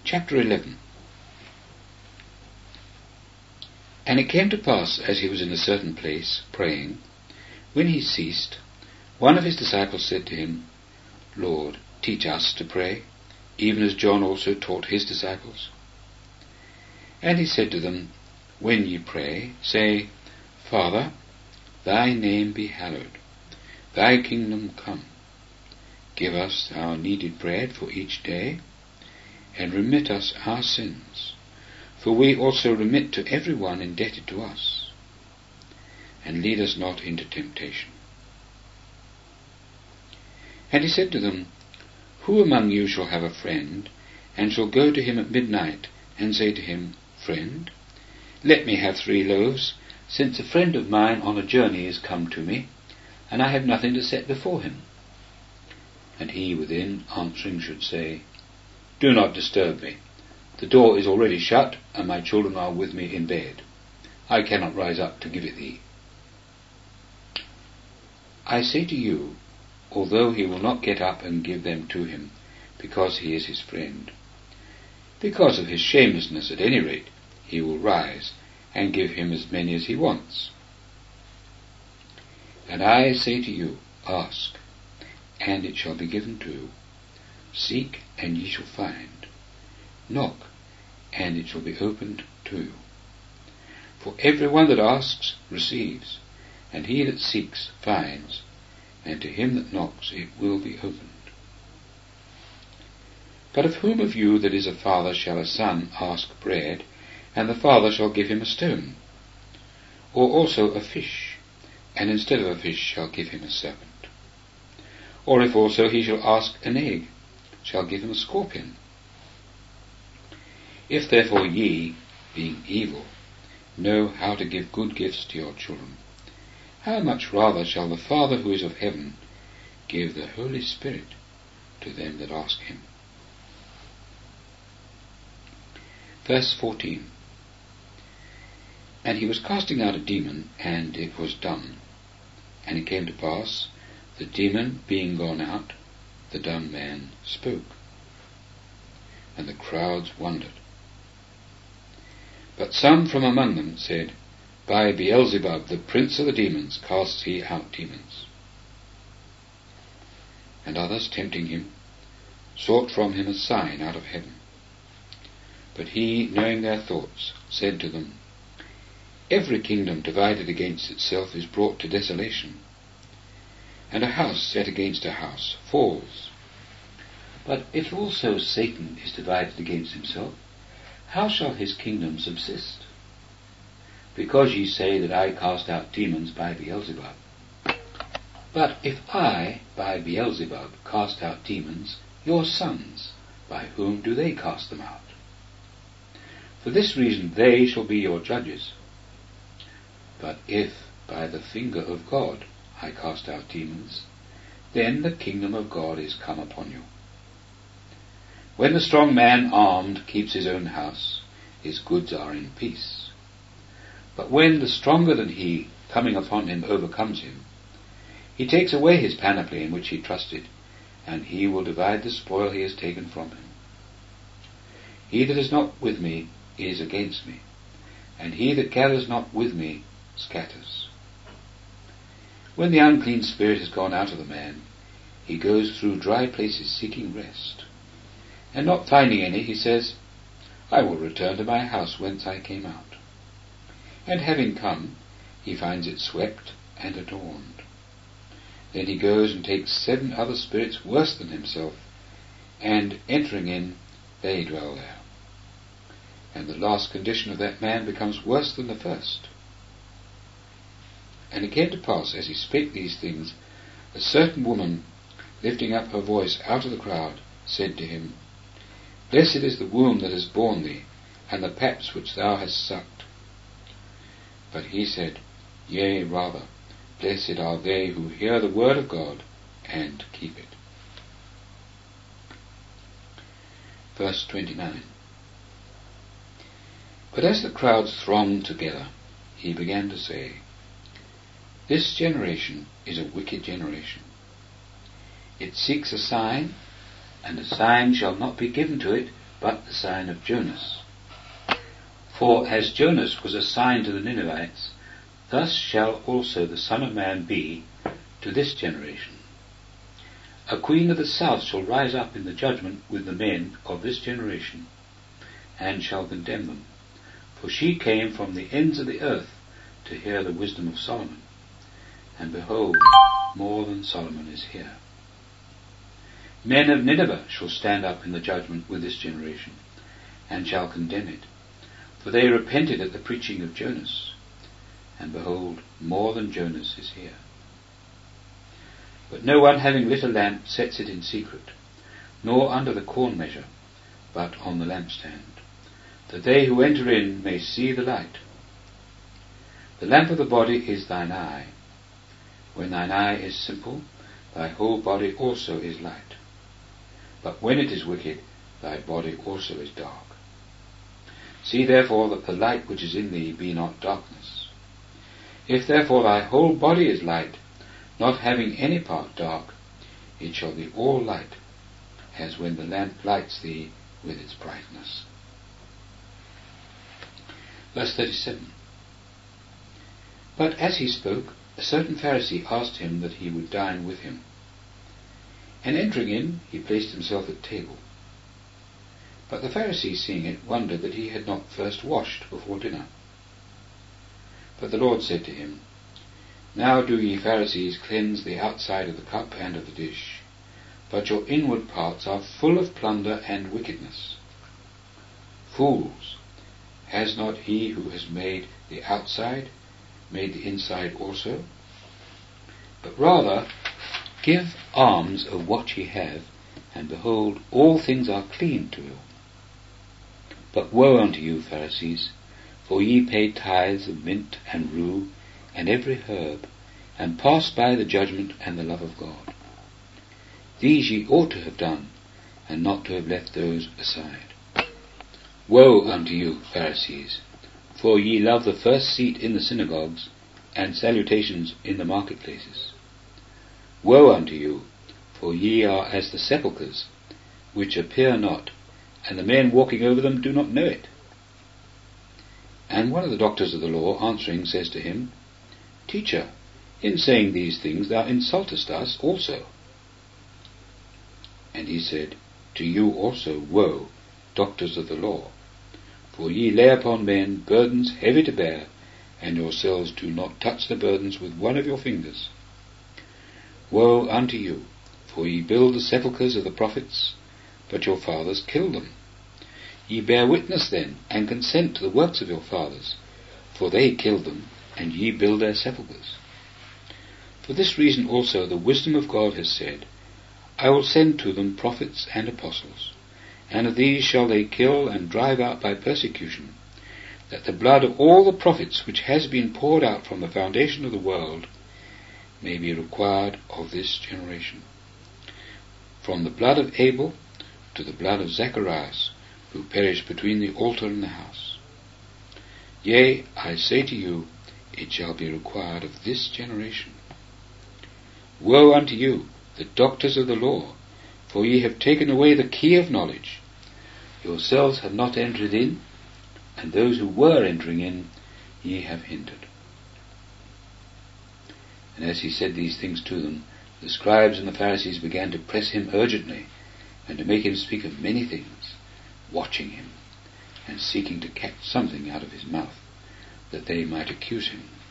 Chapter 11. And it came to pass, as he was in a certain place, praying, when he ceased, one of his disciples said to him, Lord, teach us to pray, even as John also taught his disciples. And he said to them, when ye pray, say, Father, thy name be hallowed, thy kingdom come. Give us our needed bread for each day, and remit us our sins, for we also remit to every one indebted to us. And lead us not into temptation. And he said to them, who among you shall have a friend, and shall go to him at midnight, and say to him, Friend, let me have 3 loaves, since a friend of mine on a journey is come to me, and I have nothing to set before him? And he within answering should say, Do not disturb me. The door is already shut, and my children are with me in bed. I cannot rise up to give it thee. I say to you, although he will not get up and give them to him, because he is his friend, because of his shamelessness at any rate, he will rise and give him as many as he wants. And I say to you, ask, and it shall be given to you. Seek, and ye shall find. Knock, and it shall be opened to you. For every one that asks receives, and he that seeks finds, and to him that knocks it will be opened. But of whom of you that is a father shall a son ask bread, and the father shall give him a stone? Or also a fish, and instead of a fish shall give him a serpent? Or if also he shall ask an egg, shall give him a scorpion? If therefore ye, being evil, know how to give good gifts to your children, how much rather shall the Father who is of heaven give the Holy Spirit to them that ask him? Verse 14. And he was casting out a demon, and it was done. And it came to pass, the demon being gone out, the dumb man spoke. And the crowds wondered. But some from among them said, By Beelzebub, the prince of the demons, casts he out demons. And others, tempting him, sought from him a sign out of heaven. But he, knowing their thoughts, said to them, Every kingdom divided against itself is brought to desolation, and a house set against a house falls. But if also Satan is divided against himself, how shall his kingdom subsist? Because ye say that I cast out demons by Beelzebub. But if I, by Beelzebub, cast out demons, your sons, by whom do they cast them out? For this reason they shall be your judges. But if by the finger of God I cast out demons, then the kingdom of God is come upon you. When the strong man armed keeps his own house, his goods are in peace. But when the stronger than he, coming upon him, overcomes him, he takes away his panoply in which he trusted, and he will divide the spoil he has taken from him. He that is not with me is against me, and he that gathers not with me scatters. When the unclean spirit has gone out of the man, he goes through dry places seeking rest, and not finding any, he says, I will return to my house whence I came out. And having come, he finds it swept and adorned. Then he goes and takes 7 other spirits worse than himself, and entering in, they dwell there. And the last condition of that man becomes worse than the first. And it came to pass, as he spake these things, a certain woman, lifting up her voice out of the crowd, said to him, Blessed is the womb that has borne thee, and the paps which thou hast sucked. But he said, Yea, rather, blessed are they who hear the word of God, and keep it. Verse 29. But as the crowds thronged together, he began to say, This generation is a wicked generation. It seeks a sign, and a sign shall not be given to it but the sign of Jonas. For as Jonas was a sign to the Ninevites, thus shall also the Son of Man be to this generation. A queen of the south shall rise up in the judgment with the men of this generation, and shall condemn them. For she came from the ends of the earth to hear the wisdom of Solomon. And behold, more than Solomon is here. Men of Nineveh shall stand up in the judgment with this generation, and shall condemn it. For they repented at the preaching of Jonas. And behold, more than Jonas is here. But no one having lit a lamp sets it in secret, nor under the corn measure, but on the lampstand, that they who enter in may see the light. The lamp of the body is thine eye. When thine eye is simple, thy whole body also is light. But when it is wicked, thy body also is dark. See therefore that the light which is in thee be not darkness. If therefore thy whole body is light, not having any part dark, it shall be all light, as when the lamp lights thee with its brightness. Verse 37. But as he spoke, a certain Pharisee asked him that he would dine with him. And entering in, he placed himself at table. But the Pharisee, seeing it, wondered that he had not first washed before dinner. But the Lord said to him, Now do ye Pharisees cleanse the outside of the cup and of the dish, but your inward parts are full of plunder and wickedness. Fools, has not he who has made the outside made the inside also? But rather give alms of what ye have, and behold, all things are clean to you. But woe unto you, Pharisees, for ye pay tithes of mint and rue, and every herb, and pass by the judgment and the love of God. These ye ought to have done, and not to have left those aside. Woe unto you, Pharisees, for ye love the first seat in the synagogues, and salutations in the marketplaces. Woe unto you, for ye are as the sepulchres, which appear not, and the men walking over them do not know it. And one of the doctors of the law, answering, says to him, Teacher, in saying these things thou insultest us also. And he said, To you also woe, doctors of the law, for ye lay upon men burdens heavy to bear, and yourselves do not touch the burdens with one of your fingers. Woe unto you, for ye build the sepulchres of the prophets, but your fathers killed them. Ye bear witness then, and consent to the works of your fathers, for they killed them, and ye build their sepulchres. For this reason also the wisdom of God has said, I will send to them prophets and apostles, and of these shall they kill and drive out by persecution, that the blood of all the prophets which has been poured out from the foundation of the world may be required of this generation, from the blood of Abel to the blood of Zacharias, who perished between the altar and the house. Yea, I say to you, it shall be required of this generation. Woe unto you, the doctors of the law, for ye have taken away the key of knowledge. Yourselves have not entered in, and those who were entering in ye have hindered. And as he said these things to them, the scribes and the Pharisees began to press him urgently, and to make him speak of many things, watching him, and seeking to catch something out of his mouth, that they might accuse him.